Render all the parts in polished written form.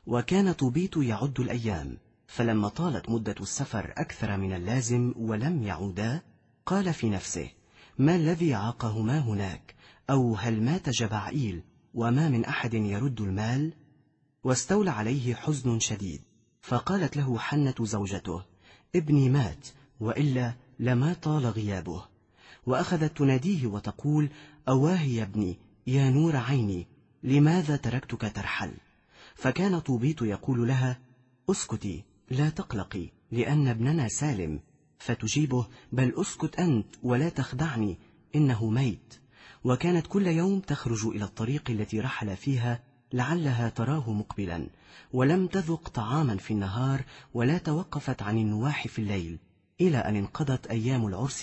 وكان طوبيت يعد الأيام، فلما طالت مدة السفر أكثر من اللازم ولم يعودا، قال في نفسه: ما الذي عاقهما هناك؟ أو هل مات جبعائيل وما من أحد يرد المال؟ واستولى عليه حزن شديد، فقالت له حنة زوجته: ابني مات، وإلا لما طال غيابه. وأخذت تناديه وتقول: أواه يا ابني، يا نور عيني، لماذا تركتك ترحل؟ فكان طوبيت يقول لها: اسكتي، لا تقلقي، لأن ابننا سالم. فتجيبه: بل اسكت أنت ولا تخدعني، إنه ميت. وكانت كل يوم تخرج إلى الطريق التي رحل فيها لعلها تراه مقبلا، ولم تذق طعاما في النهار ولا توقفت عن النواح في الليل، إلى أن انقضت أيام العرس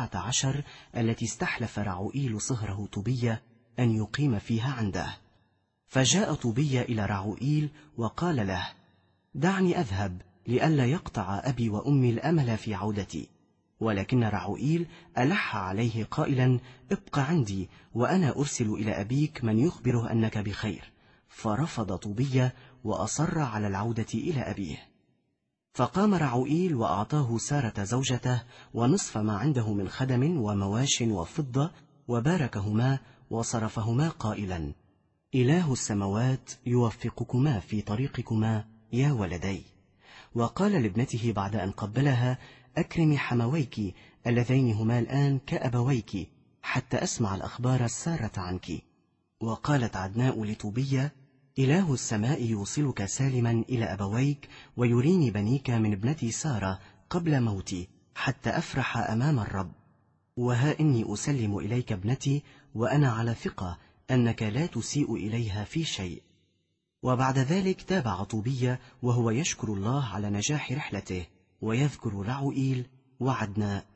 14 التي استحلف رعوئيل صهره طوبية أن يقيم فيها عنده. فجاء طوبية إلى رعوئيل وقال له: دعني أذهب لئلا يقطع أبي وأمي الأمل في عودتي. ولكن رعوئيل ألح عليه قائلا: ابق عندي وأنا أرسل إلى أبيك من يخبره أنك بخير. فرفض طوبية وأصر على العودة إلى أبيه. فقام رعوئيل وأعطاه سارة زوجته ونصف ما عنده من خدم ومواش وفضة، وباركهما وصرفهما قائلا: إله السماوات يوفقكما في طريقكما يا ولدي. وقال لابنته بعد أن قبلها: أكرمي حمويك اللذين هما الآن كأبويك حتى أسمع الأخبار السارة عنك. وقالت عدناء لطوبية: إله السماء يوصلك سالما إلى أبويك ويريني بنيك من ابنتي سارة قبل موتي حتى أفرح أمام الرب. وها إني أسلم إليك ابنتي، وأنا على ثقة أنك لا تسيء إليها في شيء. وبعد ذلك تابع طوبية وهو يشكر الله على نجاح رحلته، ويذكر رعوئيل وعدناء